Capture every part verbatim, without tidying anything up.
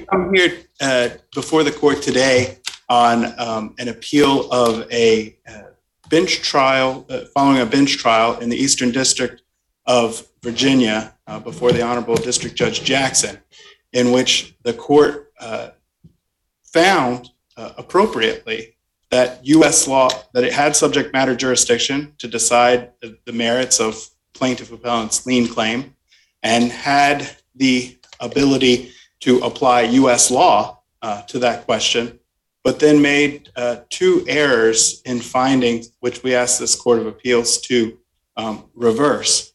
I'm here uh, before the court today on um, an appeal of a uh, bench trial, uh, following a bench trial in the Eastern District of Virginia uh, before the Honorable District Judge Jackson, in which the court uh, found uh, appropriately that U S law, that it had subject matter jurisdiction to decide the, the merits of plaintiff appellant's lien claim, and had the ability to apply U S law uh, to that question, but then made uh, two errors in findings, which we asked this Court of Appeals to um, reverse.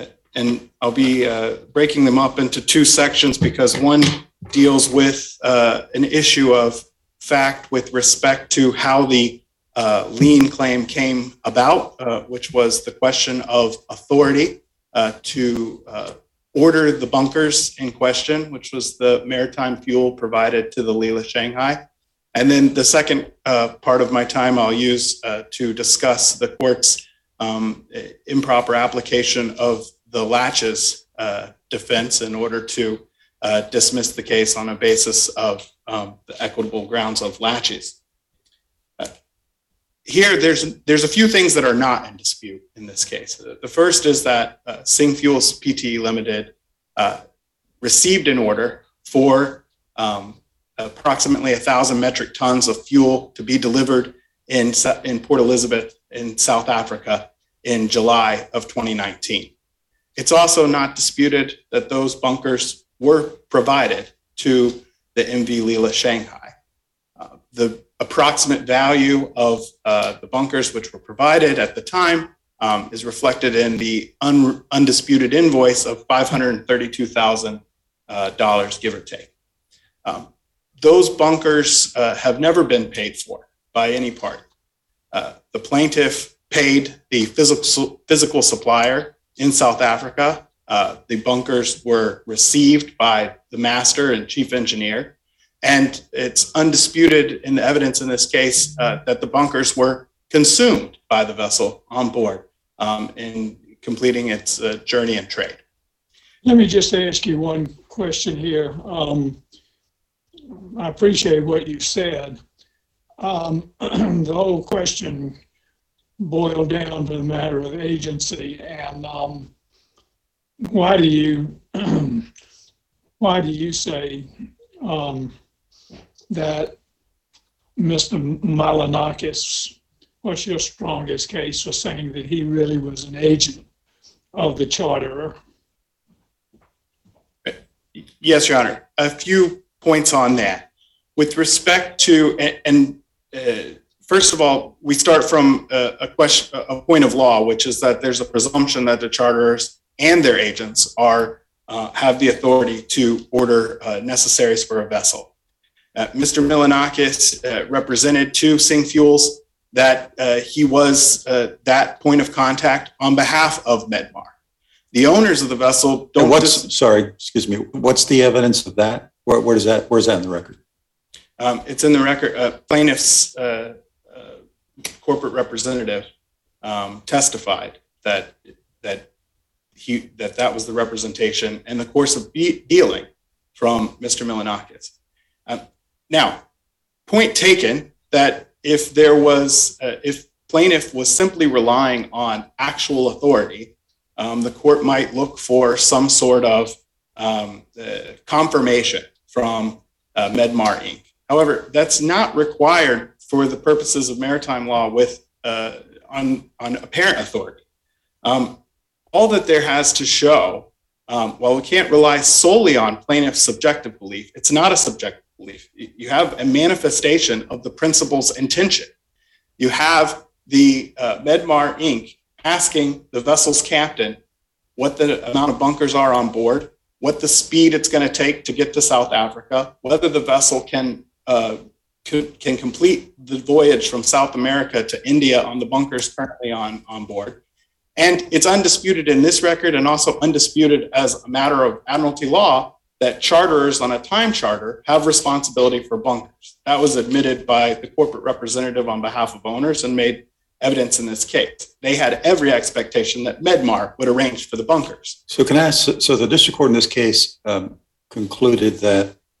And I'll be uh, breaking them up into two sections because one deals with uh, an issue of fact with respect to how the uh, lien claim came about, uh, which was the question of authority uh, to uh, order the bunkers in question, which was the maritime fuel provided to the Leela Shanghai. And then the second uh, part of my time I'll use uh, to discuss the court's um, improper application of the laches uh, defense in order to uh, dismiss the case on a basis of um, the equitable grounds of laches. Uh, here, there's there's a few things that are not in dispute in this case. The first is that uh, Sing Fuels P T E Limited uh, received an order for um, approximately a thousand metric tons of fuel to be delivered in in Port Elizabeth in South Africa in July of twenty nineteen. It's also not disputed that those bunkers were provided to the M V Leela Shanghai. Uh, the approximate value of uh, the bunkers which were provided at the time um, is reflected in the un- undisputed invoice of five hundred thirty-two thousand dollars, uh, give or take. Um, those bunkers uh, have never been paid for by any party. Uh, the plaintiff paid the physical, physical supplier in South Africa. Uh, the bunkers were received by the master and chief engineer, and it's undisputed in the evidence in this case uh, that the bunkers were consumed by the vessel on board um, in completing its uh, journey and trade. Let me just ask you one question here. Um, I appreciate what you said. Um, the whole question boiled down to the matter of agency, and um, why do you why do you say um, that Mister Malinakis, what's your strongest case for saying that he really was an agent of the charterer? Yes, Your Honor. A few points on that. With respect to, and, and uh, first of all, we start from a, a question, a point of law, which is that there's a presumption that the charterers and their agents are uh, have the authority to order uh, necessaries for a vessel. Uh, Mister Malinakis uh, represented to Sing Fuels that uh, he was uh, that point of contact on behalf of Medmar. The owners of the vessel don't. And what's dis- sorry, excuse me. What's the evidence of that? Where, where does that? Where's that in the record? Um, it's in the record. Uh, plaintiff's uh, uh, corporate representative um, testified that that he that that was the representation and the course of be- dealing from Mister Malinakis. Uh, now, point taken that if there was uh, if plaintiff was simply relying on actual authority, um, the court might look for some sort of um, uh, confirmation from uh, Medmar Incorporated. However, that's not required for the purposes of maritime law with uh, on, on apparent authority. Um, all that there has to show, um, while we can't rely solely on plaintiff's subjective belief, it's not a subjective belief. You have a manifestation of the principal's intention. You have the uh, Medmar Incorporated asking the vessel's captain what the amount of bunkers are on board, what the speed it's going to take to get to South Africa, whether the vessel can uh, can, can complete the voyage from South America to India on the bunkers currently on, on board. And it's undisputed in this record and also undisputed as a matter of admiralty law that charterers on a time charter have responsibility for bunkers. That was admitted by the corporate representative on behalf of owners and made evidence in this case. They had every expectation that Medmar would arrange for the bunkers. So can I ask, so the district court in this case um, concluded that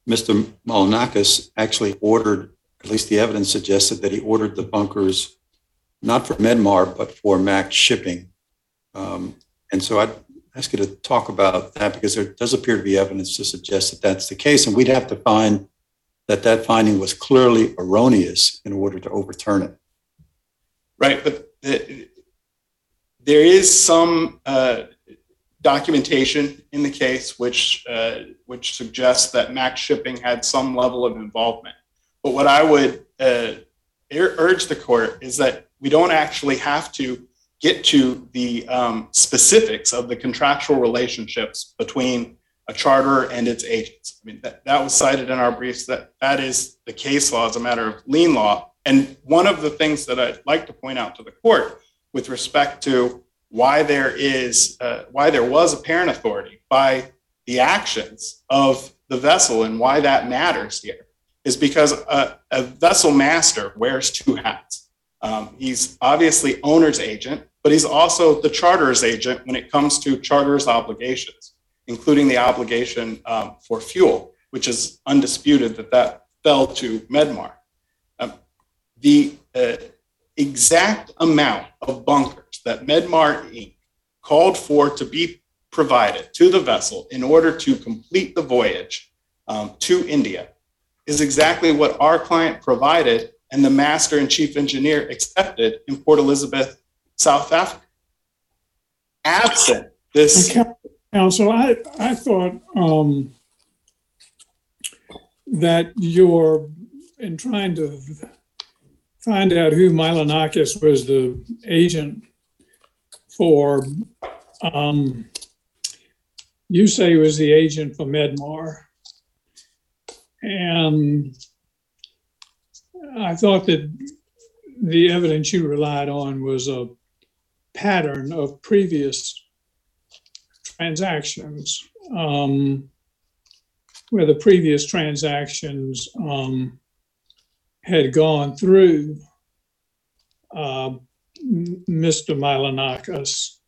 Mister Malinakis actually ordered, at least the evidence suggested that he ordered the bunkers not for Medmar, but for Max Shipping. Um, and so I'd ask you to talk about that, because there does appear to be evidence to suggest that that's the case. And we'd have to find that that finding was clearly erroneous in order to overturn it. Right, but the, there is some uh, documentation in the case which uh, which suggests that Max Shipping had some level of involvement. But what I would uh, urge the court is that we don't actually have to get to the um, specifics of the contractual relationships between a charter and its agents. I mean, that, that was cited in our briefs. That that is the case law as a matter of lien law. And one of the things that I'd like to point out to the court with respect to why there is, uh, why there was apparent authority by the actions of the vessel and why that matters here is because a, a vessel master wears two hats. Um, he's obviously owner's agent, but he's also the charter's agent when it comes to charter's obligations, including the obligation um, for fuel, which is undisputed that that fell to Medmar. Um, the uh, exact amount of bunkers that Medmar Incorporated called for to be provided to the vessel in order to complete the voyage um, to India is exactly what our client provided and the master and chief engineer accepted in Port Elizabeth, South Africa. Absent this... Counsel, I, I thought um, that you're, in trying to find out who Malinakis was the agent for, um, you say he was the agent for Medmar. And I thought that the evidence you relied on was a pattern of previous transactions, um, where the previous transactions um, had gone through uh, Mister Malinakis,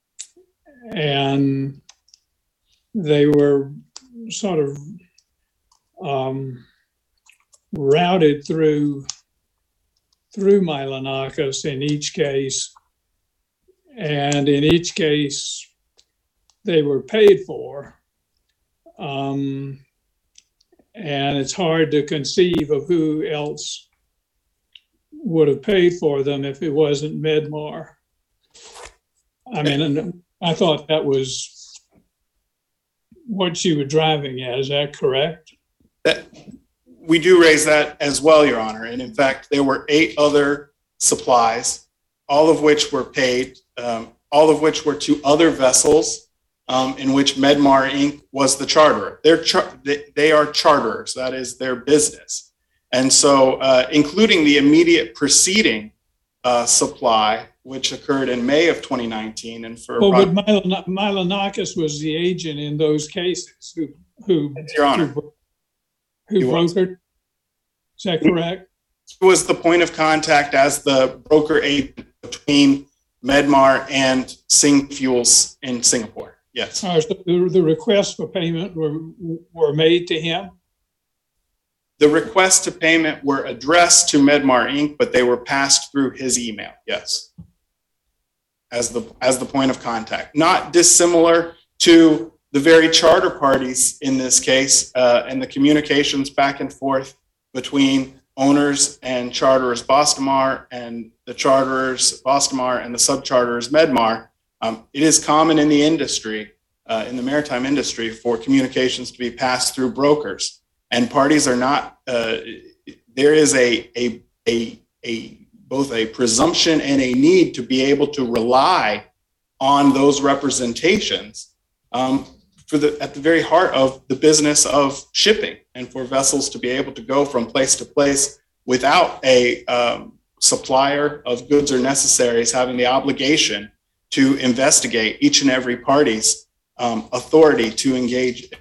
and they were sort of um, routed through through Malinakis in each case, and in each case they were paid for. Um, and it's hard to conceive of who else would have paid for them if it wasn't Medmar. I mean, and I thought that was what you were driving at. Is that correct? That, we do raise that as well, Your Honor. And in fact, there were eight other supplies, all of which were paid, um, all of which were to other vessels um, in which Medmar Incorporated was the charterer. They're char- they, they are charterers. That is their business. And so, uh, including the immediate preceding uh, supply, which occurred in May of twenty nineteen. And for well, but Milon- Malinakis was the agent in those cases who who, Your Honor. who, who brokered. Is that correct? He was the point of contact as the broker agent between Medmar and Sing Fuels in Singapore. Yes. Uh, so the, the requests for payment were were made to him? The requests to payment were addressed to Medmar Incorporated, but they were passed through his email. Yes. As the as the point of contact, not dissimilar to the very charter parties in this case, uh, and the communications back and forth between owners and charterers Bostomar and the charterers Bostomar and the subcharterers Medmar. Um, it is common in the industry, uh, in the maritime industry, for communications to be passed through brokers, and parties are not. Uh, there is a a a a both a presumption and a need to be able to rely on those representations um, for the at the very heart of the business of shipping, and for vessels to be able to go from place to place without a um, supplier of goods or necessaries having the obligation to investigate each and every party's um, authority to engage.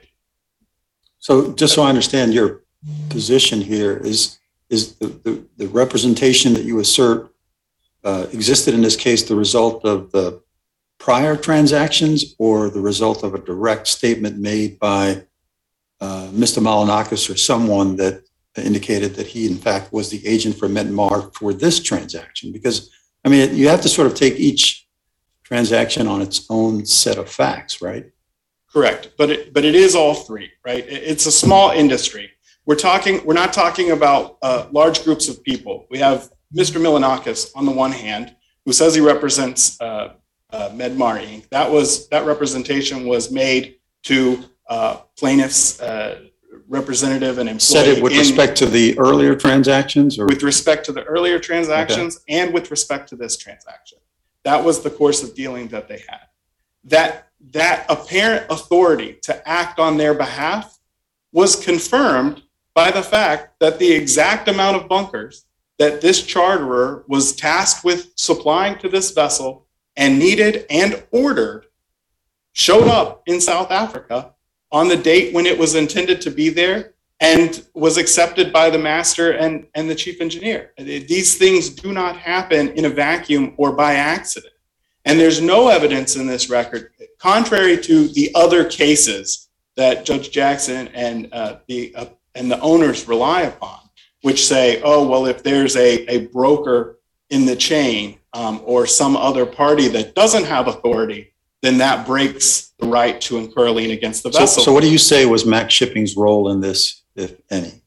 So just so I understand your position here, is is the, the, the representation that you assert uh, existed in this case the result of the prior transactions or the result of a direct statement made by uh, Mister Malinakis or someone that indicated that he, in fact, was the agent for Medmar for this transaction? Because, I mean, you have to sort of take each transaction on its own set of facts, right? Correct, but it, but it is all three, right? It's a small industry. We're talking. We're not talking about uh, large groups of people. We have Mister Milanakis on the one hand, who says he represents uh, uh, Medmar Incorporated. That was that representation was made to uh, plaintiffs' uh, representative and employee. Said it with in, respect to the earlier transactions, or with respect to the earlier transactions, okay, and with respect to this transaction. That was the course of dealing that they had. That that apparent authority to act on their behalf was confirmed by the fact that the exact amount of bunkers that this charterer was tasked with supplying to this vessel and needed and ordered showed up in South Africa on the date when it was intended to be there and was accepted by the master and, and the chief engineer. These things do not happen in a vacuum or by accident. And there's no evidence in this record, contrary to the other cases that Judge Jackson and uh, the uh, and the owners rely upon, which say, oh, well, if there's a, a broker in the chain um, or some other party that doesn't have authority, then that breaks the right to incur a lien against the vessel. So, so what do you say was Max Shipping's role in this, if any?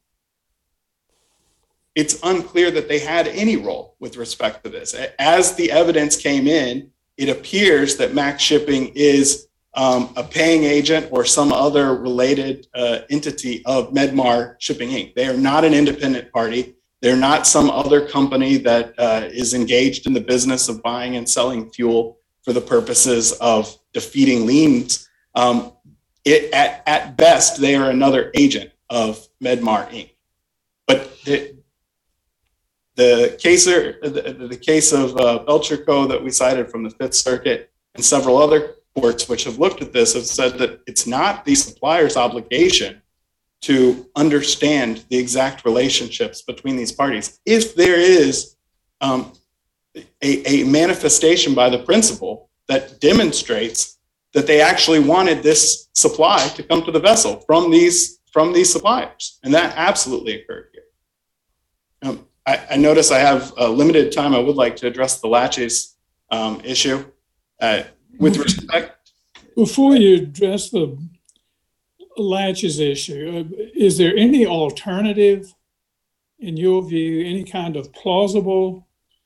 It's unclear that they had any role with respect to this. As the evidence came in, it appears that Max Shipping is um, a paying agent or some other related uh, entity of Medmar Shipping Incorporated. They are not an independent party. They're not some other company that uh, is engaged in the business of buying and selling fuel for the purposes of defeating liens. Um, it, at, at best, they are another agent of Medmar Incorporated. But the, the case, the, the case of uh, Belcherco that we cited from the Fifth Circuit and several other courts which have looked at this have said that it's not the supplier's obligation to understand the exact relationships between these parties. If there is um, a, a manifestation by the principal that demonstrates that they actually wanted this supply to come to the vessel from these from these suppliers, and that absolutely occurred here. Um, I, I notice I have a limited time. I would like to address the laches um, issue. Uh, with respect, before you address the laches issue, uh, is there any alternative, in your view, any kind of plausible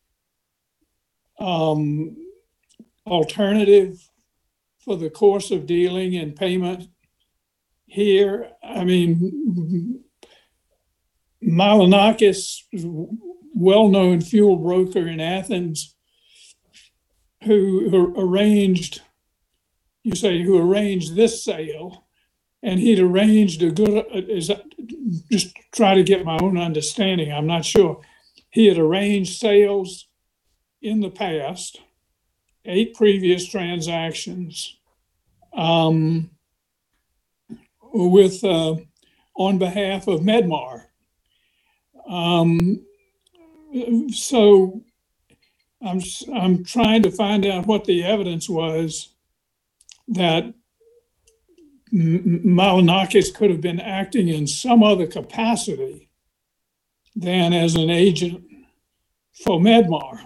um, alternative for the course of dealing and payment here? I mean, Malinakis, well-known fuel broker in Athens, who, who arranged, you say, who arranged this sale, and he'd arranged a good, is that, just try to get my own understanding, I'm not sure. He had arranged sales in the past, eight previous transactions, um, with, uh, on behalf of Medmar. Um, so I'm, I'm trying to find out what the evidence was that Malinakis could have been acting in some other capacity than as an agent for Medmar.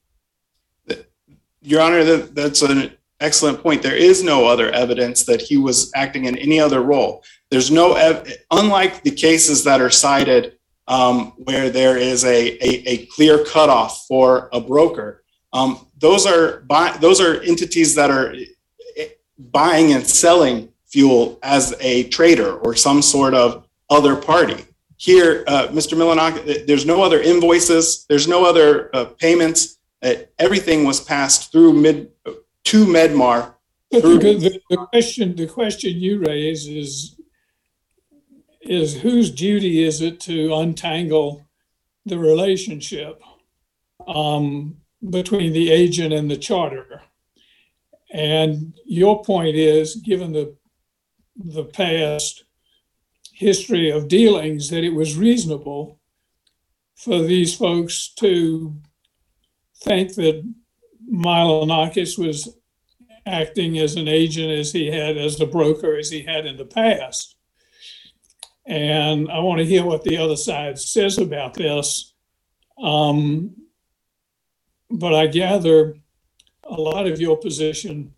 Your Honor, that, that's an excellent point. There is no other evidence that he was acting in any other role. There's no, ev- unlike the cases that are cited um, where there is a, a, a clear cutoff for a broker, um, those are buy, those are entities that are buying and selling fuel as a trader or some sort of other party. Here, uh, Mister Milanakis, there's no other invoices, there's no other uh, payments. Uh, everything was passed through mid to Medmar. Through- the, the, the question, the question you raise is, is whose duty is it to untangle the relationship um, between the agent and the charterer? And your point is, given the the past history of dealings, that it was reasonable for these folks to think that Malinakis was acting as an agent as he had, as a broker as he had in the past. And I want to hear what the other side says about this. Um, but I gather a lot of your position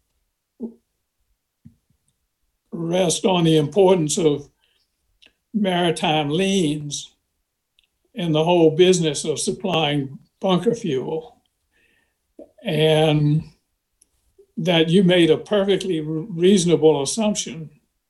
rests on the importance of maritime liens in the whole business of supplying bunker fuel. And that you made a perfectly reasonable assumption.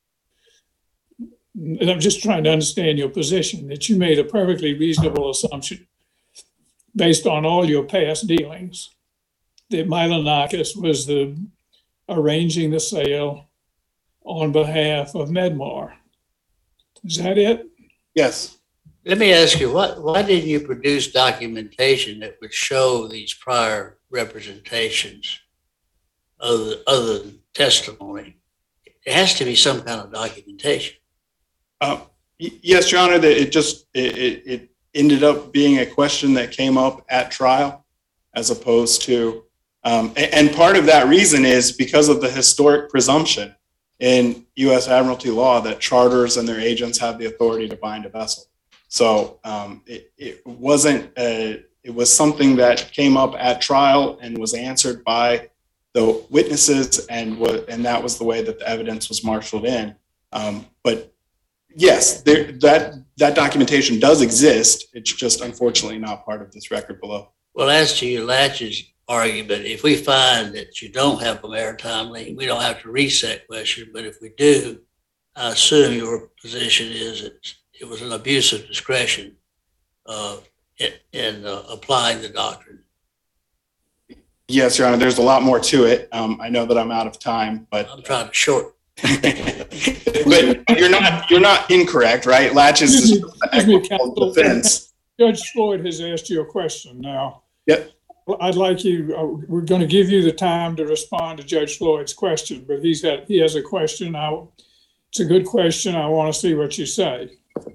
And I'm just trying to understand your position, that you made a perfectly reasonable assumption based on all your past dealings, that Milonakis was the arranging the sale on behalf of Medmar. Is that it? Yes. Let me ask you, what, why didn't you produce documentation that would show these prior representations other, other than testimony? It has to be some kind of documentation. Uh, y- yes, Your Honor, that it just, it, it, it ended up being a question that came up at trial as opposed to, um, and, and part of that reason is because of the historic presumption in U S Admiralty law that charters and their agents have the authority to bind a vessel. So um, it, it wasn't, a, it was something that came up at trial and was answered by the witnesses, and w- and that was the way that the evidence was marshaled in. Um, but yes, there, that that documentation does exist. It's just unfortunately not part of this record below. Well, as to your Latches argument, if we find that you don't have a maritime lien, we don't have to reach that question. But if we do, I assume your position is that it was an abuse of discretion uh, in, in uh, applying the doctrine. Yes, Your Honor, there's a lot more to it. Um, I know that I'm out of time, but I'm trying to short. but you're not you're not incorrect, right? Latches is Excuse me, the excuse me, equitable counsel. defense. Judge Floyd has asked you a question now. Yep. Well, I'd like you, uh, we're going to give you the time to respond to Judge Floyd's question, but he's got, he has a question. I, it's a good question. I want to see what you say.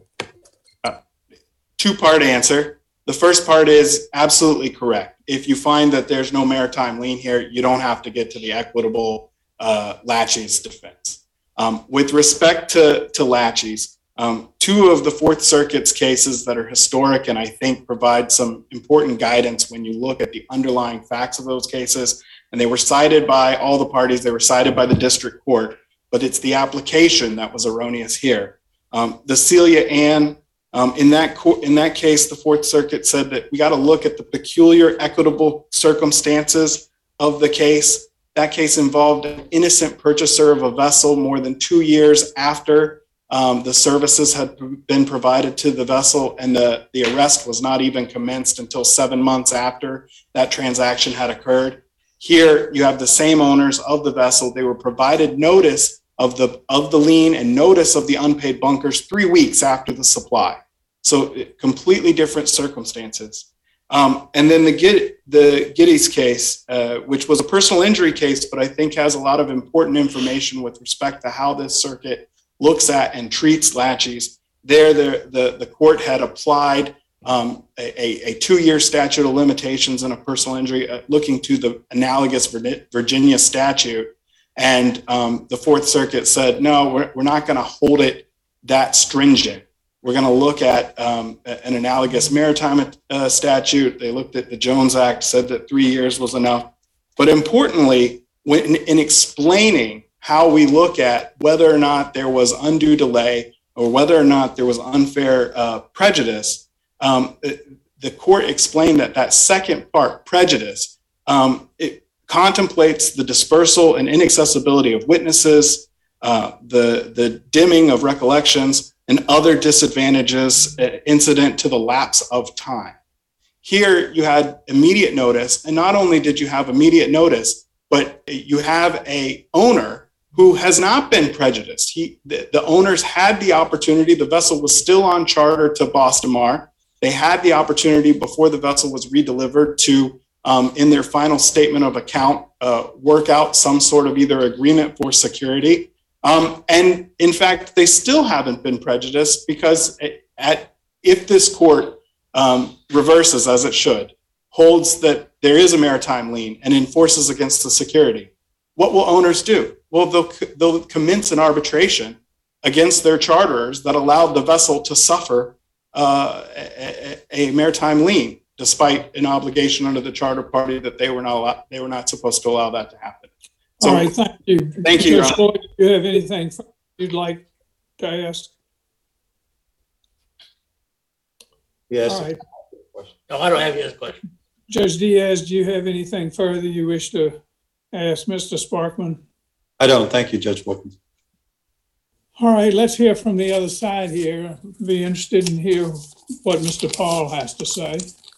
Two-part answer. The first part is absolutely correct. If you find that there's no maritime lien here, you don't have to get to the equitable uh, laches defense. Um, with respect to, to laches, um, two of the Fourth Circuit's cases that are historic and I think provide some important guidance when you look at the underlying facts of those cases, and they were cited by all the parties, they were cited by the district court, but it's the application that was erroneous here. Um, the Celia Ann Um, in that co- in that case, the Fourth Circuit said that we got to look at the peculiar equitable circumstances of the case. That case involved an innocent purchaser of a vessel more than two years after um, the services had been provided to the vessel, and the, the arrest was not even commenced until seven months after that transaction had occurred. Here, you have the same owners of the vessel. They were provided notice of the of the lien and notice of the unpaid bunkers three weeks after the supply. So completely different circumstances. Um, and then the Gid- the Giddies case, uh, which was a personal injury case, but I think has a lot of important information with respect to how this circuit looks at and treats laches. There, the, the, the court had applied um, a, a two-year statute of limitations in a personal injury, uh, looking to the analogous Virginia statute. And um, the Fourth Circuit said, no, we're, we're not going to hold it that stringent. We're going to look at um, an analogous maritime uh, statute. They looked at the Jones Act, said that three years was enough. But importantly, when, in, in explaining how we look at whether or not there was undue delay or whether or not there was unfair uh, prejudice, um, the court explained that that second part, prejudice, um, it, contemplates the dispersal and inaccessibility of witnesses, uh, the, the dimming of recollections, and other disadvantages incident to the lapse of time. Here, you had immediate notice, and not only did you have immediate notice, but you have a owner who has not been prejudiced. He, the, the owners had the opportunity. The vessel was still on charter to Bostomar. They had the opportunity before the vessel was redelivered to Um, in their final statement of account, uh, work out some sort of either agreement for security. Um, and in fact, they still haven't been prejudiced because at, if this court um, reverses, as it should, holds that there is a maritime lien and enforces against the security, what will owners do? Well, they'll, they'll commence an arbitration against their charterers that allowed the vessel to suffer uh, a, a maritime lien, despite an obligation under the charter party that they were not allowed, they were not supposed to allow that to happen. So, All right, thank you. Thank you, Your Judge Floyd, do you have anything you'd like to ask? Yes. All right. No, I don't have any other question. Judge Diaz, do you have anything further you wish to ask Mister Sparkman? I don't. Thank you, Judge Wilkins. All right, let's hear from the other side here. Be interested in hear what Mister Paul has to say.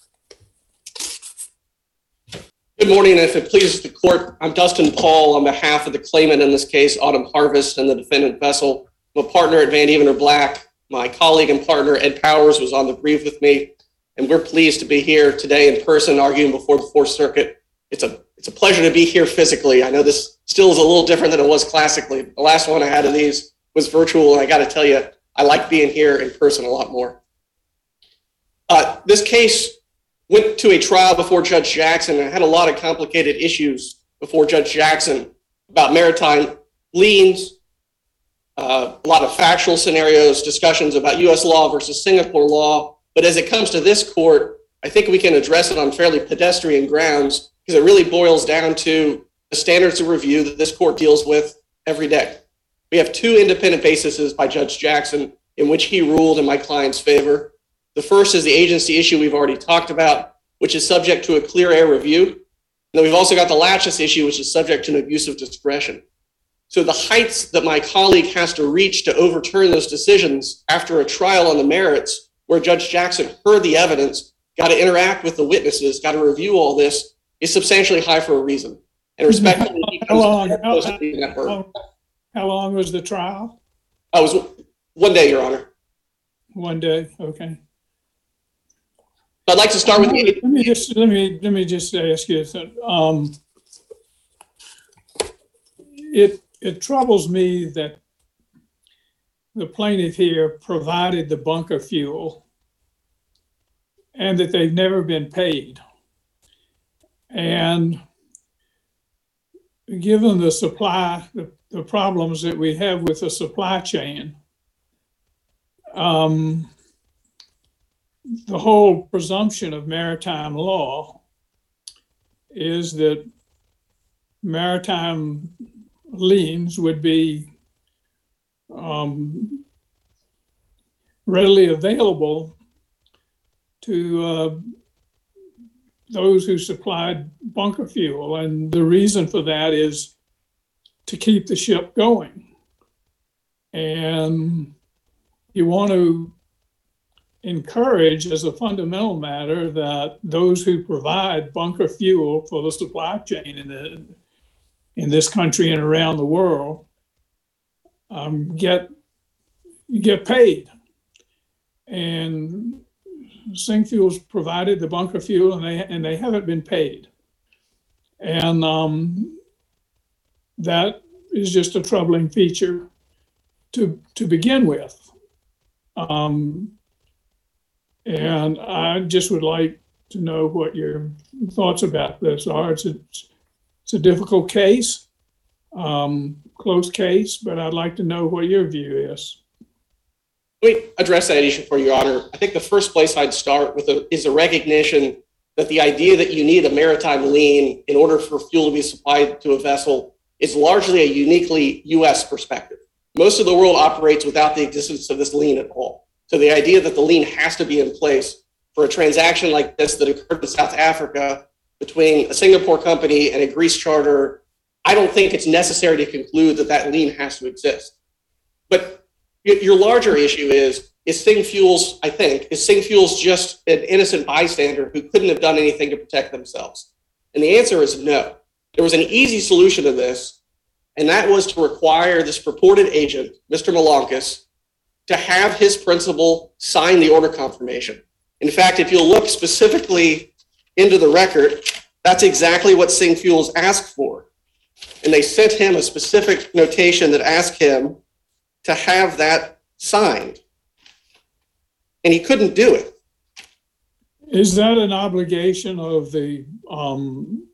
Good morning, and if it pleases the court, I'm Dustin Paul on behalf of the claimant in this case, Autumn Harvest, and the defendant vessel. I'm a partner at Van Evener Black. My colleague and partner, Ed Powers, was on the brief with me, and we're pleased to be here today in person arguing before the Fourth Circuit. It's a, it's a pleasure to be here physically. I know this still is a little different than it was classically. The last one I had of these was virtual, and I got to tell you, I like being here in person a lot more. Uh, this case went to a trial before Judge Jackson and had a lot of complicated issues before Judge Jackson about maritime liens, uh, a lot of factual scenarios, discussions about U S law versus Singapore law. But as it comes to this court, I think we can address it on fairly pedestrian grounds because it really boils down to the standards of review that this court deals with every day. We have two independent bases by Judge Jackson in which he ruled in my client's favor. The first is the agency issue we've already talked about, which is subject to a clear air review. And then we've also got the laches issue, which is subject to an abuse of discretion. So the heights that my colleague has to reach to overturn those decisions after a trial on the merits, where Judge Jackson heard the evidence, got to interact with the witnesses, got to review all this, is substantially high for a reason. And respectfully, he How long, comes how, close to being that how, burden. long, how long was the trial? I was one day, Your Honor. One day, okay. I'd like to start with the Let me just let me let me just ask you. Um, it it troubles me that the plaintiff here provided the bunker fuel and that they've never been paid. And given the supply, the, the problems that we have with the supply chain, um, the whole presumption of maritime law is that maritime liens would be um, readily available to uh, those who supplied bunker fuel. And the reason for that is to keep the ship going. And you want to encourage, as a fundamental matter, that those who provide bunker fuel for the supply chain in, the, in this country and around the world um, get, get paid. And Singfuel's provided the bunker fuel, and they and they haven't been paid, and um, that is just a troubling feature to to begin with. Um, and I just would like to know what your thoughts about this are. It's a, it's a difficult case, um, close case, but I'd like to know what your view is. Let me address that issue for Your Honor. I think the first place I'd start with a, is a recognition that the idea that you need a maritime lien in order for fuel to be supplied to a vessel is largely a uniquely U S perspective. Most of the world operates without the existence of this lien at all. So the idea that the lien has to be in place for a transaction like this that occurred in South Africa between a Singapore company and a Greece charter, I don't think it's necessary to conclude that that lien has to exist. But your larger issue is, is Singfuels, I think, is Singfuels just an innocent bystander who couldn't have done anything to protect themselves? And the answer is no. There was an easy solution to this, and that was to require this purported agent, Mister Milankas, to have his principal sign the order confirmation. In fact, if you'll look specifically into the record, that's exactly what Singfuels asked for. And they sent him a specific notation that asked him to have that signed. And he couldn't do it. Is that an obligation of the um,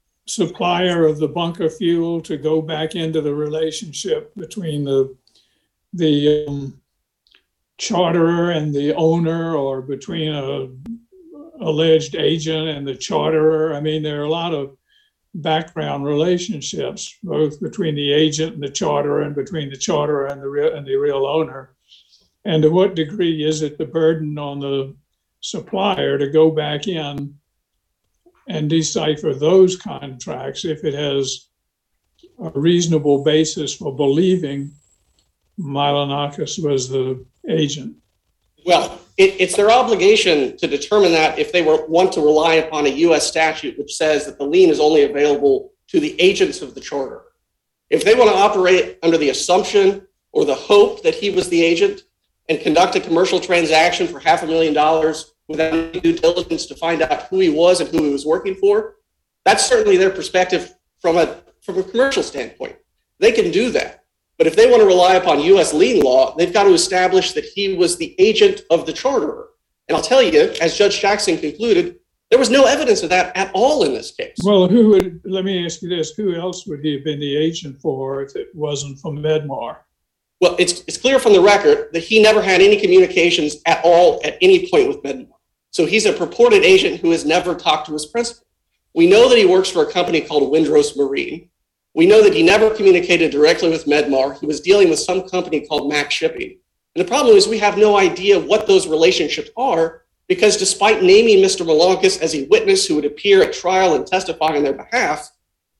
supplier of the bunker fuel to go back into the relationship between the the um, charterer and the owner, or between a alleged agent and the charterer. I mean, there are a lot of background relationships, both between the agent and the charterer, and between the charterer and the real and the real owner. And to what degree is it the burden on the supplier to go back in and decipher those contracts if it has a reasonable basis for believing Milonakis was the agent? Well, it, it's their obligation to determine that if they were, want to rely upon a U S statute which says that the lien is only available to the agents of the charter. If they want to operate under the assumption or the hope that he was the agent and conduct a commercial transaction for half a million dollars without any due diligence to find out who he was and who he was working for, that's certainly their perspective from a from a commercial standpoint. They can do that. But if they want to rely upon U S lien law, they've got to establish that he was the agent of the charterer. And I'll tell you, as Judge Jackson concluded, there was no evidence of that at all in this case. Well, who would, let me ask you this, who else would he have been the agent for if it wasn't from Medmar? Well, it's it's clear from the record that he never had any communications at all at any point with Medmar. So he's a purported agent who has never talked to his principal. We know that he works for a company called Windrose Marine. We know that he never communicated directly with Medmar. He was dealing with some company called Max Shipping. And the problem is we have no idea what those relationships are, because despite naming Mister Milonakis as a witness who would appear at trial and testify on their behalf,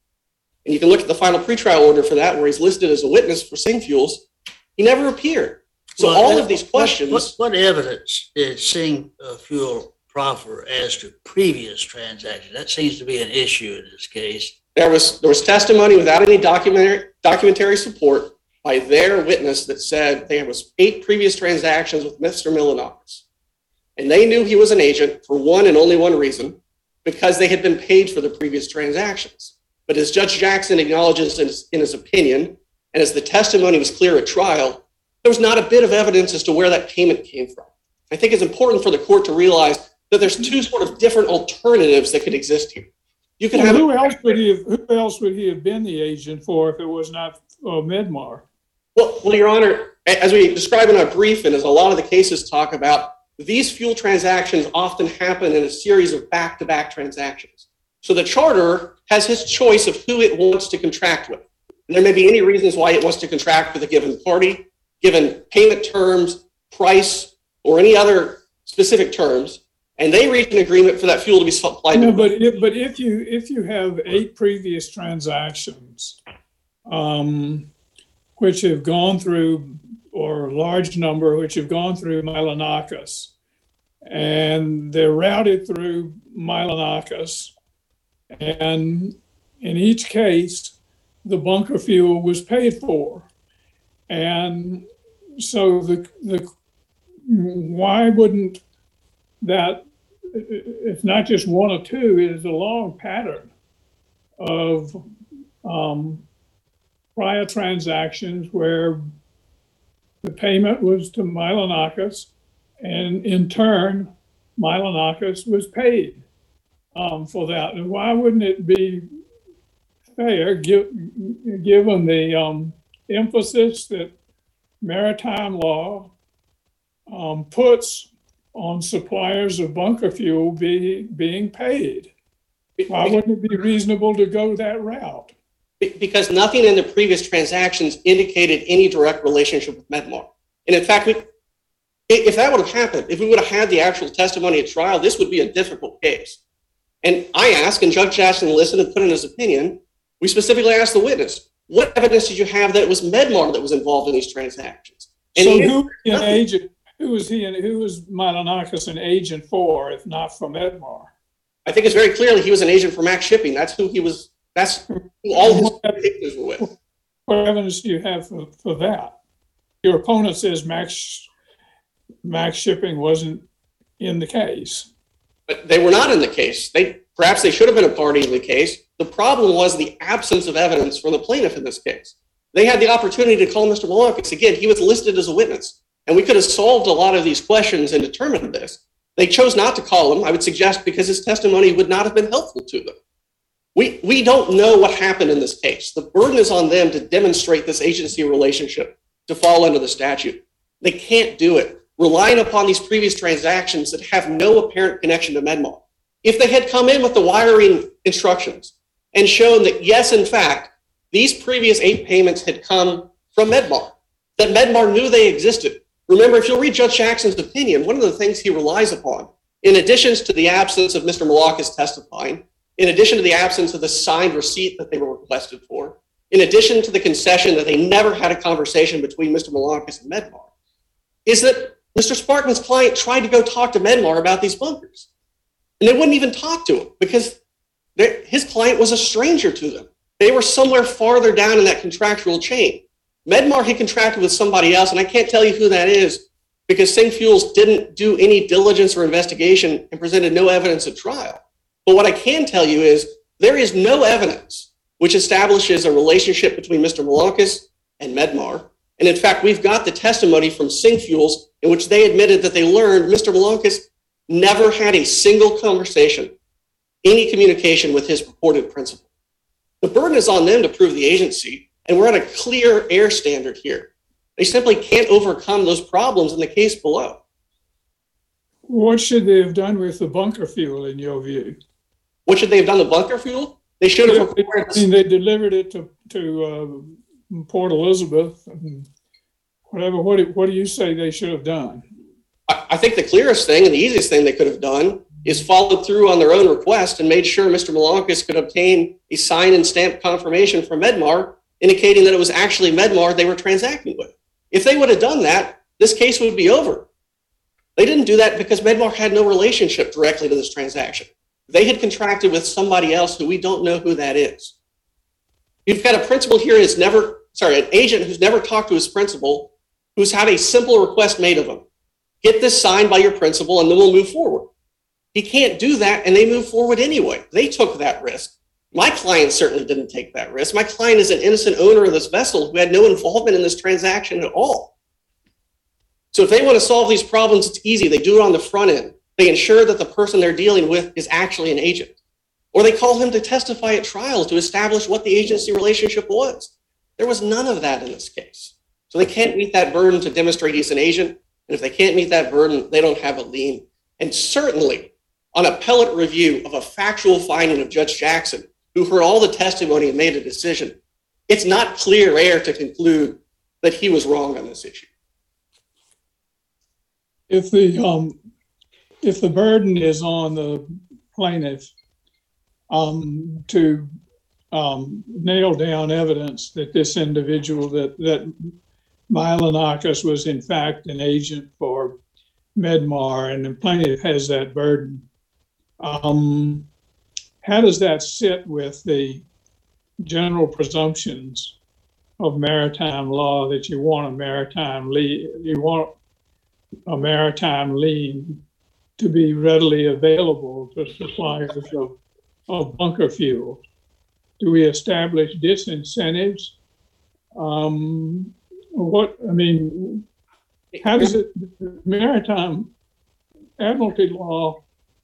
and you can look at the final pretrial order for that where he's listed as a witness for Sing Fuels, he never appeared. So Well, all what- of these what- questions... What, what evidence did Sing uh, Fuel proffer as to previous transactions? That seems to be an issue in this case. There was there was testimony without any documentary documentary support by their witness that said there was eight previous transactions with Mister Milonakis. And they knew he was an agent for one and only one reason, because they had been paid for the previous transactions. But as Judge Jackson acknowledges in his, in his opinion, and as the testimony was clear at trial, there was not a bit of evidence as to where that payment came from. I think it's important for the court to realize that there's two sort of different alternatives that could exist here. You can Well, have who else would he have, who else would he have been the agent for if it was not uh, Medmar? Well, well, Your Honor, as we describe in our brief, and as a lot of the cases talk about, these fuel transactions often happen in a series of back-to-back transactions. So the charter has his choice of who it wants to contract with. And there may be any reasons why it wants to contract with a given party, given payment terms, price, or any other specific terms, and they reach an agreement for that fuel to be supplied. No, to but if, but if you if you have eight previous transactions, um, which have gone through, or a large number which have gone through Milonakis, and they're routed through Milonakis, and in each case, the bunker fuel was paid for, and so the the why wouldn't that, it's not just one or two, it is a long pattern of um, prior transactions where the payment was to Milonakis, and in turn, Milonakis was paid um, for that. And why wouldn't it be fair, give, given the um, emphasis that maritime law um, puts on suppliers of bunker fuel be, being paid? Why wouldn't it be reasonable to go that route? Because nothing in the previous transactions indicated any direct relationship with Medmar. And in fact, we, if that would have happened, if we would have had the actual testimony at trial, this would be a difficult case. And I asked, and Judge Jackson listened and put in his opinion, we specifically asked the witness, what evidence did you have that it was Medmar that was involved in these transactions? And So he- who was an agent? Who was he? And who was Milonakis an agent for, if not from Medmar? I think it's very clearly he was an agent for Max Shipping. That's who he was. That's who all his communications were with. What evidence do you have for, for that? Your opponent says Max Max Shipping wasn't in the case. But they were not in the case. They perhaps they should have been a party in the case. The problem was the absence of evidence from the plaintiff in this case. They had the opportunity to call Mister Milonakis. Again, he was listed as a witness, and we could have solved a lot of these questions and determined this. They chose not to call him, I would suggest, because his testimony would not have been helpful to them. We, we don't know what happened in this case. The burden is on them to demonstrate this agency relationship. to fall under the statute. They can't do it, relying upon these previous transactions that have no apparent connection to Medmar. If they had come in with the wiring instructions and shown that, yes, in fact, these previous eight payments had come from Medmar, that Medmar knew they existed. Remember, if you'll read Judge Jackson's opinion, one of the things he relies upon, in addition to the absence of Mister Malakis testifying, in addition to the absence of the signed receipt that they were requested for, in addition to the concession that they never had a conversation between Mister Malakis and Medmar, is that Mister Sparkman's client tried to go talk to Medmar about these bunkers. And they wouldn't even talk to him because his client was a stranger to them. They were somewhere farther down in that contractual chain. Medmar had contracted with somebody else, and I can't tell you who that is because Sing Fuels didn't do any diligence or investigation and presented no evidence at trial. But what I can tell you is there is no evidence which establishes a relationship between Mister Malakis and Medmar. And in fact, we've got the testimony from Sing Fuels in which they admitted that they learned Mister Malakis never had a single conversation, any communication with his purported principal. The burden is on them to prove the agency, and we're at a clear air standard here. They simply can't overcome those problems in the case below. What should they have done with the bunker fuel, in your view? What should they have done with bunker fuel? They should have required I mean, they delivered it to, to uh, Port Elizabeth. And whatever. What do, what do you say they should have done? I, I think the clearest thing and the easiest thing they could have done is followed through on their own request and made sure Mister Malakis could obtain a signed and stamped confirmation from Medmar indicating that it was actually Medmar they were transacting with. If they would have done that, this case would be over. They didn't do that because Medmar had no relationship directly to this transaction. They had contracted with somebody else who we don't know who that is. You've got a principal here who's never, sorry, an agent who's never talked to his principal, who's had a simple request made of him. Get this signed by your principal and then we'll move forward. He can't do that and they move forward anyway. They took that risk. My client certainly didn't take that risk. My client is an innocent owner of this vessel who had no involvement in this transaction at all. So if they want to solve these problems, it's easy. They do it on the front end. They ensure that the person they're dealing with is actually an agent. Or they call him to testify at trial to establish what the agency relationship was. There was none of that in this case. So they can't meet that burden to demonstrate he's an agent. And if they can't meet that burden, they don't have a lien. And certainly on appellate review of a factual finding of Judge Jackson, who heard all the testimony and made a decision, it's not clear air to conclude that he was wrong on this issue. If the um, if the burden is on the plaintiff um, to um, nail down evidence that this individual, that that Milanakis was in fact an agent for Medmar, and the plaintiff has that burden, um, how does that sit with the general presumptions of maritime law that you want a maritime lien, you want a maritime lien to be readily available to suppliers of, of bunker fuel? Do we establish disincentives? Um, what, I mean, how does it, maritime admiralty law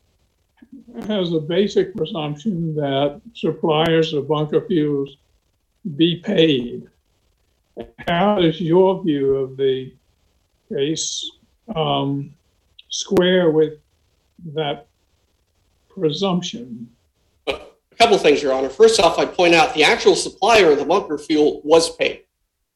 has a basic presumption that suppliers of bunker fuels be paid. How is your view of the case um, square with that presumption? A couple of things, Your Honor. First off, I'd point out the actual supplier of the bunker fuel was paid.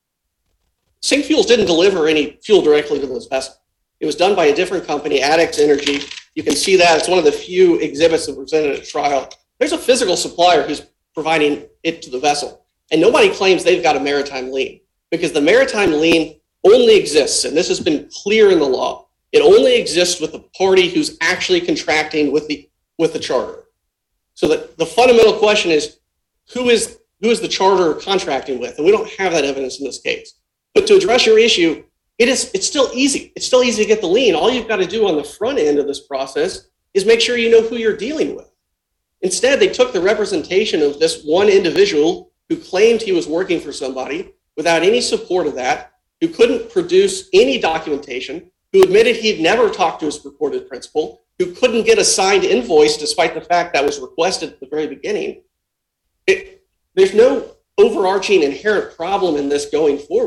Sing Fuels didn't deliver any fuel directly to this vessel. It was done by a different company, Addix Energy. You can see that. It's one of the few exhibits that were presented at trial. There's a physical supplier who's providing it to the vessel, and nobody claims they've got a maritime lien, because the maritime lien only exists, and this has been clear in the law, it only exists with the party who's actually contracting with the with the charter. So that the fundamental question is, who is who is the charter contracting with? And we don't have that evidence in this case. But to address your issue, it is it's still easy. It's still easy to get the lien. All you've got to do on the front end of this process is make sure you know who you're dealing with. Instead, they took the representation of this one individual who claimed he was working for somebody without any support of that, who couldn't produce any documentation, who admitted he'd never talked to his purported principal, who couldn't get a signed invoice despite the fact that was requested at the very beginning. It, there's no overarching inherent problem in this going forward.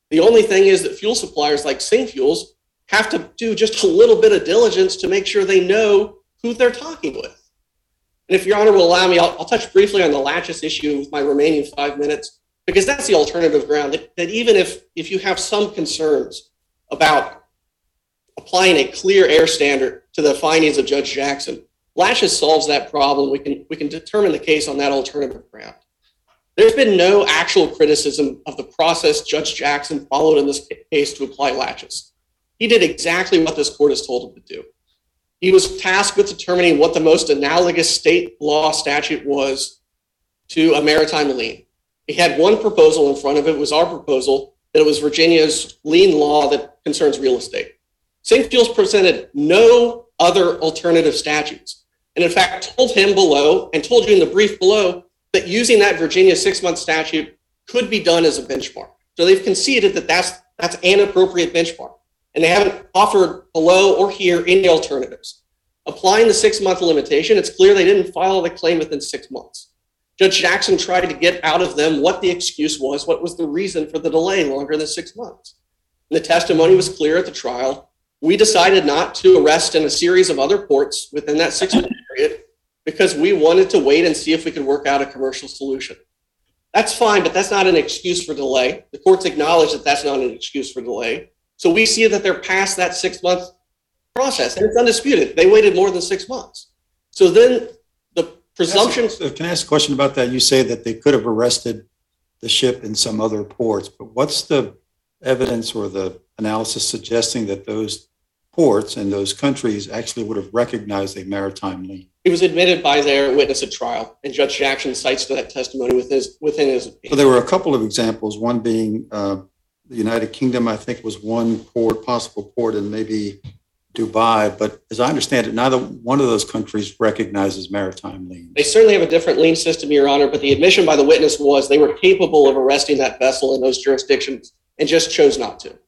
The only thing is that fuel suppliers like Sing Fuels have to do just a little bit of diligence to make sure they know who they're talking with. And if Your Honor will allow me, I'll, I'll touch briefly on the laches issue with my remaining five minutes, because that's the alternative ground that, that even if, if you have some concerns about applying a clear air standard to the findings of Judge Jackson, laches solves that problem. We can, we can determine the case on that alternative ground. There's been no actual criticism of the process Judge Jackson followed in this case to apply laches. He did exactly what this court has told him to do. He was tasked with determining what the most analogous state law statute was to a maritime lien. He had one proposal in front of it. It was our proposal that it was Virginia's lien law that concerns real estate. Sing Fuels presented no other alternative statutes, and in fact told him below and told you in the brief below that using that Virginia six-month statute could be done as a benchmark. So they've conceded that that's, that's an appropriate benchmark, and they haven't offered below or here any alternatives. Applying the six-month limitation, it's clear they didn't file the claim within six months. Judge Jackson tried to get out of them what the excuse was, what was the reason for the delay longer than six months. And the testimony was clear at the trial. We decided not to arrest in a series of other ports within that six-month period because we wanted to wait and see if we could work out a commercial solution. That's fine, but that's not an excuse for delay. The courts acknowledge that that's not an excuse for delay. So we see that they're past that six-month process, and it's undisputed. They waited more than six months. So then the presumption... Can I, ask, can I ask a question about that? You say that they could have arrested the ship in some other ports, but what's the evidence or the analysis suggesting that those ports and those countries actually would have recognized a maritime lien? It was admitted by their witness at trial, and Judge Jackson cites that testimony with his, within his opinion. So there were a couple of examples, one being uh, the United Kingdom, I think was one port, possible port, and maybe Dubai. But as I understand it, neither one of those countries recognizes maritime liens. They certainly have a different lien system, Your Honor, but the admission by the witness was they were capable of arresting that vessel in those jurisdictions and just chose not to.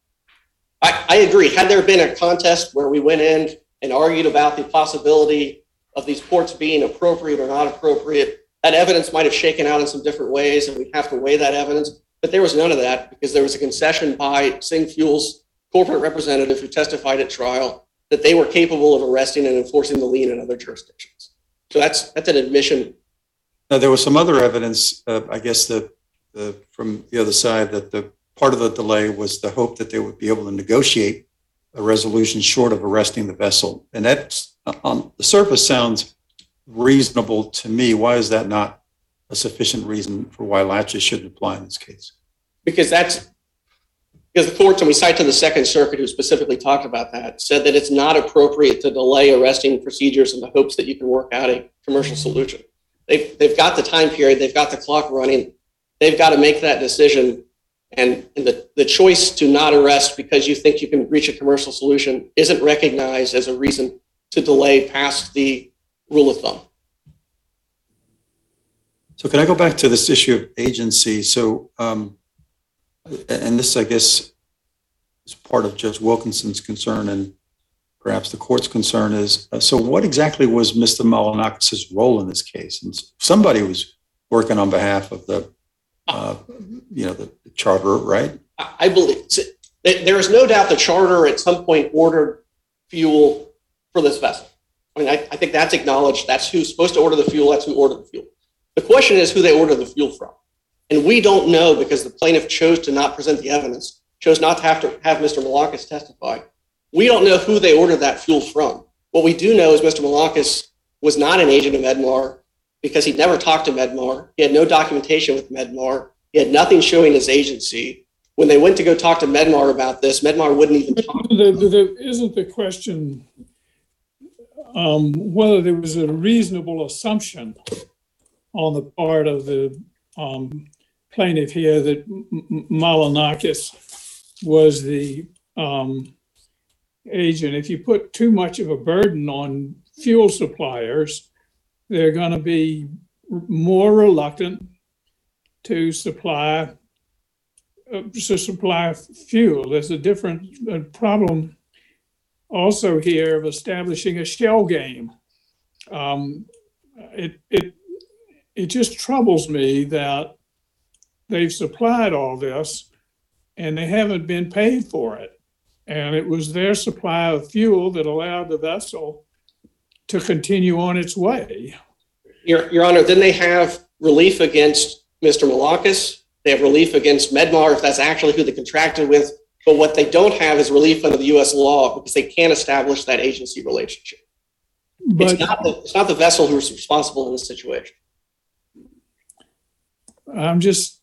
I, I agree. Had there been a contest where we went in and argued about the possibility of these ports being appropriate or not appropriate, that evidence might have shaken out in some different ways, and we'd have to weigh that evidence. But there was none of that because there was a concession by Sing Fuels corporate representative who testified at trial that they were capable of arresting and enforcing the lien in other jurisdictions. So that's that's an admission. Now, there was some other evidence, uh, I guess, that the, from the other side, that the part of the delay was the hope that they would be able to negotiate a resolution short of arresting the vessel. And that, on the surface, sounds reasonable to me. Why is that not a sufficient reason for why laches shouldn't apply in this case? Because that's because the courts, and we cite to the Second Circuit, who specifically talked about that, said that it's not appropriate to delay arresting procedures in the hopes that you can work out a commercial solution. They've, they've got the time period, they've got the clock running, they've got to make that decision. And, and the, the choice to not arrest because you think you can reach a commercial solution isn't recognized as a reason to delay past the rule of thumb. So can I go back to this issue of agency? So, um, and this, I guess, is part of Judge Wilkinson's concern and perhaps the court's concern is, uh, so what exactly was Mister Malinakis' role in this case? And somebody was working on behalf of the, uh, you know, the, the charter, right? I believe there is no doubt the charter at some point ordered fuel for this vessel. I mean, I, I think that's acknowledged. That's who's supposed to order the fuel. That's who ordered the fuel. The question is who they ordered the fuel from. And we don't know because the plaintiff chose to not present the evidence, chose not to have to have Mister Malinakis testify. We don't know who they ordered that fuel from. What we do know is Mister Malinakis was not an agent of Medmar because he'd never talked to Medmar. He had no documentation with Medmar. He had nothing showing his agency. When they went to go talk to Medmar about this, Medmar wouldn't even talk. The, the, the, isn't the question um, whether there was a reasonable assumption on the part of the um, plaintiff here that M- Malinakis was the um, agent? If you put too much of a burden on fuel suppliers, they're going to be more reluctant to supply uh, to supply fuel. There's a different uh, problem also here of establishing a shell game. Um, it it it just troubles me that they've supplied all this, and they haven't been paid for it. And it was their supply of fuel that allowed the vessel to continue on its way. Your, Your Honor, then they have relief against Mister Malakis. They have relief against Medmar, if that's actually who they contracted with. But what they don't have is relief under the U S law because they can't establish that agency relationship. But it's, not the, it's not the vessel who's responsible in this situation. I'm just,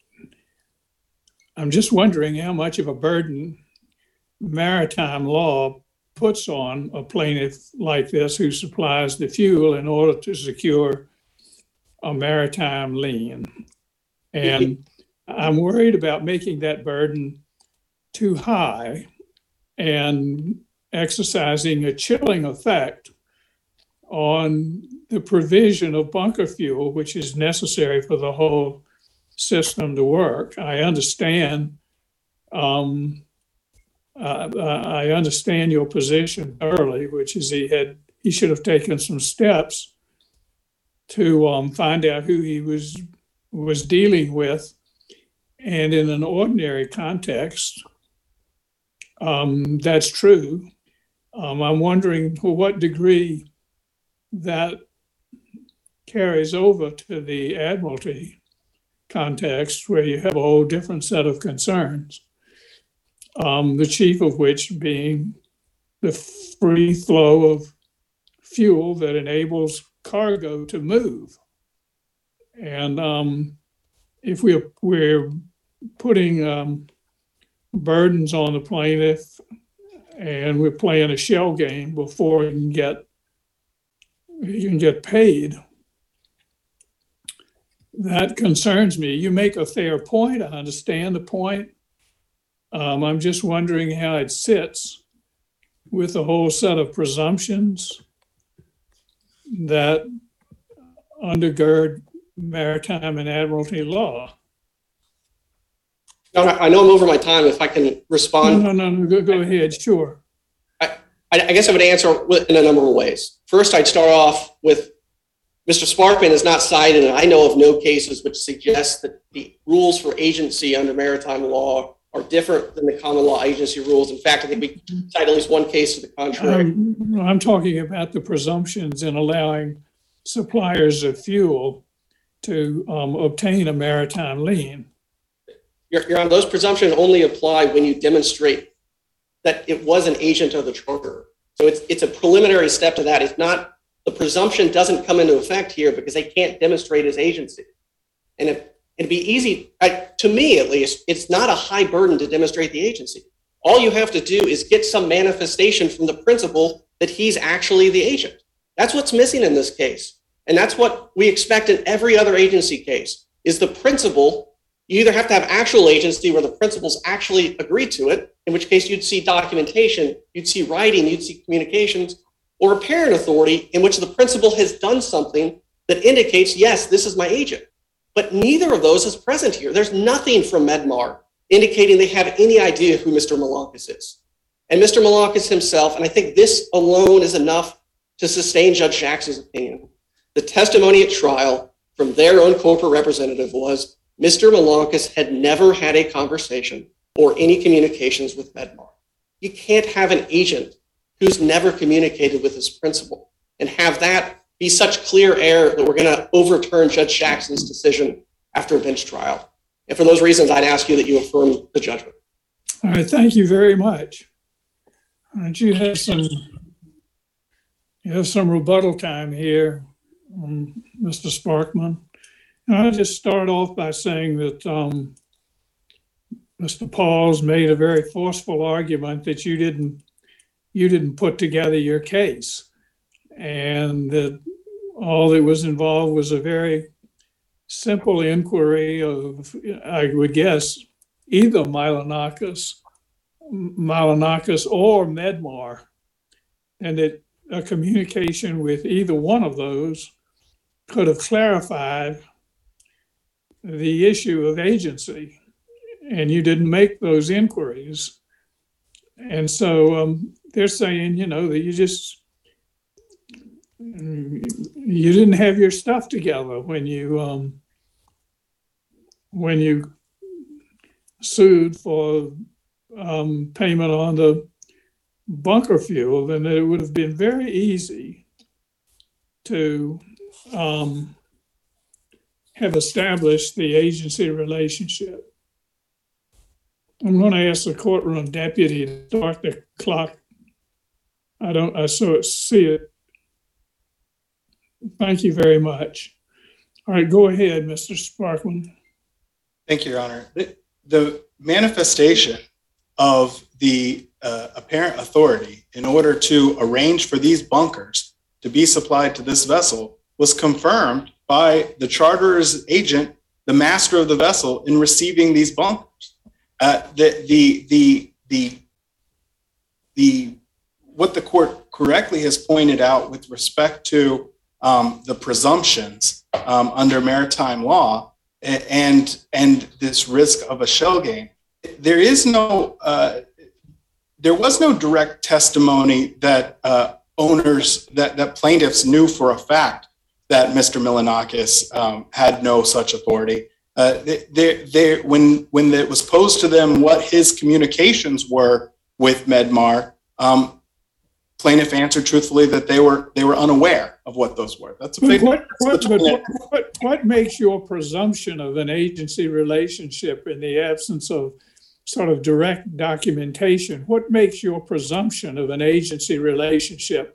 I'm just wondering how much of a burden maritime law puts on a plaintiff like this who supplies the fuel in order to secure a maritime lien. And I'm worried about making that burden too high and exercising a chilling effect on the provision of bunker fuel, which is necessary for the whole system to work. I understand, um, uh, I understand your position early, which is he had he should have taken some steps to um, find out who he was was dealing with, and in an ordinary context, um, that's true. Um, I'm wondering to what degree that carries over to the Admiralty context, where you have a whole different set of concerns, um, the chief of which being the free flow of fuel that enables cargo to move. And um, if we're, we're putting um, burdens on the plaintiff and we're playing a shell game before you can get you can get paid, that concerns me. You make a fair point. I understand the point. Um, I'm just wondering how it sits with a whole set of presumptions that undergird maritime and admiralty law. No, I know I'm over my time. If I can respond. No, no, no, go, go ahead. Sure. I, I guess I would answer in a number of ways. First, I'd start off with Mister Sparkman is not cited, and I know of no cases which suggest that the rules for agency under maritime law are different than the common law agency rules. In fact, I think we cite at least one case to the contrary. Um, I'm talking about the presumptions in allowing suppliers of fuel to um, obtain a maritime lien. Your, Your Honor, those presumptions only apply when you demonstrate that it was an agent of the charter. So it's it's a preliminary step to that. It's not, the presumption doesn't come into effect here because they can't demonstrate his agency. And if, it'd be easy, I, to me at least, it's not a high burden to demonstrate the agency. All you have to do is get some manifestation from the principal that he's actually the agent. That's what's missing in this case. And that's what we expect in every other agency case, is the principal. You either have to have actual agency where the principals actually agree to it, in which case you'd see documentation, you'd see writing, you'd see communications, or a parent authority in which the principal has done something that indicates, yes, this is my agent. But neither of those is present here. There's nothing from Medmar indicating they have any idea who Mister Malakis is. And Mister Malakis himself, and I think this alone is enough to sustain Judge Jackson's opinion. The testimony at trial from their own corporate representative was Mister Malakis had never had a conversation or any communications with Medmar. You can't have an agent who's never communicated with his principal and have that be such clear error that we're going to overturn Judge Jackson's decision after a bench trial. And for those reasons, I'd ask you that you affirm the judgment. All right, thank you very much. And you have some, you have some rebuttal time here, um, Mister Sparkman. And I'll just start off by saying that um, Mister Pauls made a very forceful argument that you didn't you didn't put together your case, and that all that was involved was a very simple inquiry of, I would guess, either Milanakis, Milanakis or Medmar, and that a communication with either one of those could have clarified the issue of agency, and you didn't make those inquiries. And so um, they're saying, you know, that you just, you didn't have your stuff together when you, um, when you sued for um, payment on the bunker fuel, then it would have been very easy to um, have established the agency relationship. I'm going to ask the courtroom deputy to start the clock. I don't, I saw it, see it. Thank you very much. All right, go ahead, Mister Sparkman. Thank you, Your Honor. The, the manifestation of the uh, apparent authority in order to arrange for these bunkers to be supplied to this vessel was confirmed by the charterer's agent, the master of the vessel, in receiving these bunkers. Uh, the, the, the, the, the, what the court correctly has pointed out with respect to um, the presumptions um, under maritime law and, and this risk of a shell game, there is no, uh, there was no direct testimony that uh, owners, that, that plaintiffs knew for a fact that Mister Milanakis um, had no such authority. Uh, they, they, they, when, when it was posed to them what his communications were with Medmar, um, plaintiff answered truthfully that they were they were unaware of what those were. That's a big what, what, difference. what, what, what makes your presumption of an agency relationship in the absence of sort of direct documentation? What makes your presumption of an agency relationship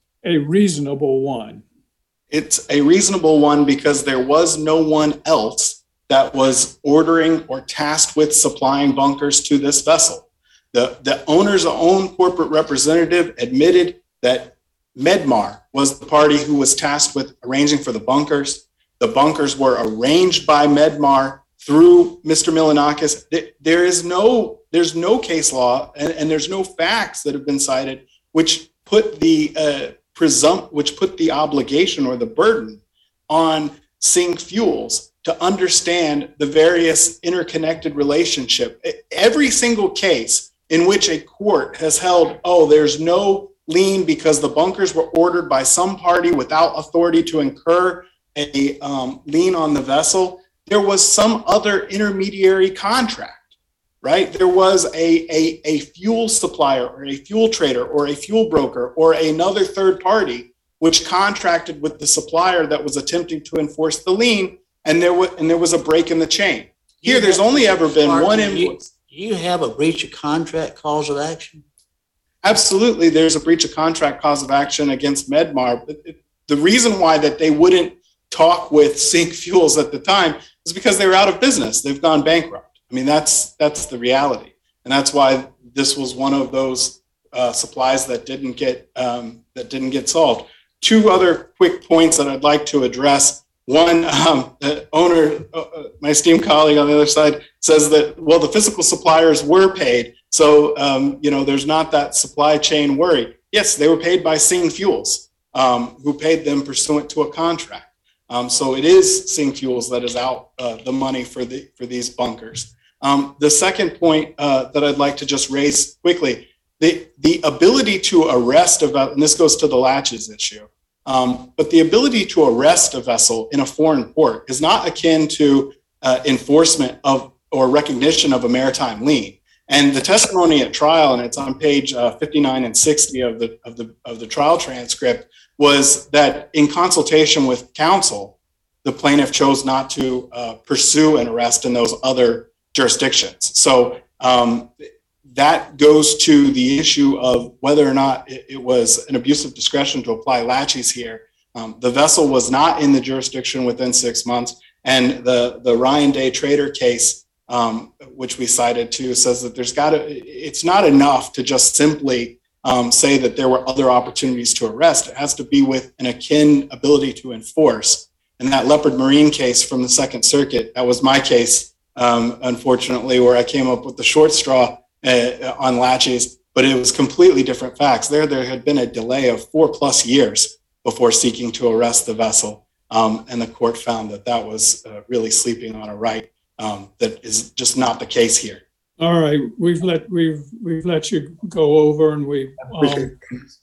a reasonable one? It's a reasonable one because there was no one else that was ordering or tasked with supplying bunkers to this vessel. The, the owner's own corporate representative admitted that Medmar was the party who was tasked with arranging for the bunkers. The bunkers were arranged by Medmar through Mister Milanakis. There is no, there's no case law and, and there's no facts that have been cited which put the uh, presumpt, which put the obligation or the burden on Sync Fuels to understand the various interconnected relationship. Every single case in which a court has held, oh, there's no lien because the bunkers were ordered by some party without authority to incur a um, lien on the vessel, there was some other intermediary contract, right? There was a, a, a fuel supplier or a fuel trader or a fuel broker or another third party which contracted with the supplier that was attempting to enforce the lien, and there was and there was a break in the chain. Here, You there's have- only ever been Martin, one you- invoice. Do you have a breach of contract cause of action? Absolutely, there's a breach of contract cause of action against Medmar. But it- the reason why that they wouldn't talk with Sync Fuels at the time is because they were out of business. They've gone bankrupt. I mean, that's that's the reality, and that's why this was one of those uh, supplies that didn't get um, that didn't get solved. Two other quick points that I'd like to address. One, um, the owner, uh, my esteemed colleague on the other side, says that, well, the physical suppliers were paid. So, um, you know, there's not that supply chain worry. Yes, they were paid by Sync Fuels, um, who paid them pursuant to a contract. Um, so it is Sync Fuels that is out uh, the money for the for these bunkers. Um, the second point uh, that I'd like to just raise quickly, the, the ability to arrest, about, and this goes to the latches issue, Um, but the ability to arrest a vessel in a foreign port is not akin to uh, enforcement of or recognition of a maritime lien. And the testimony at trial, and it's on page uh, fifty-nine and sixty of the of the of the trial transcript, was that in consultation with counsel, the plaintiff chose not to uh, pursue an arrest in those other jurisdictions. So um, that goes to the issue of whether or not it, it was an abuse of discretion to apply laches here. Um, the vessel was not in the jurisdiction within six months. And the, the Ryan Day Trader case, um, which we cited too, says that there's got to, it's not enough to just simply um, say that there were other opportunities to arrest. It has to be with an akin ability to enforce. And that Leopard Marine case from the Second Circuit, that was my case, um, unfortunately, where I came up with the short straw Uh, on laches, but it was completely different facts. There, there had been a delay of four plus years before seeking to arrest the vessel, um, and the court found that that was uh, really sleeping on a right um, that is just not the case here. All right, we've let we've we've let you go over, and we. Um,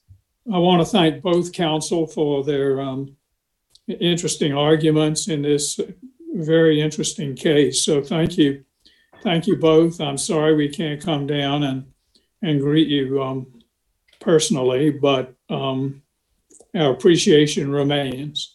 I want to thank both counsel for their um, interesting arguments in this very interesting case. So thank you. thank you both. I'm sorry we can't come down and, and greet you um, personally, but um, our appreciation remains.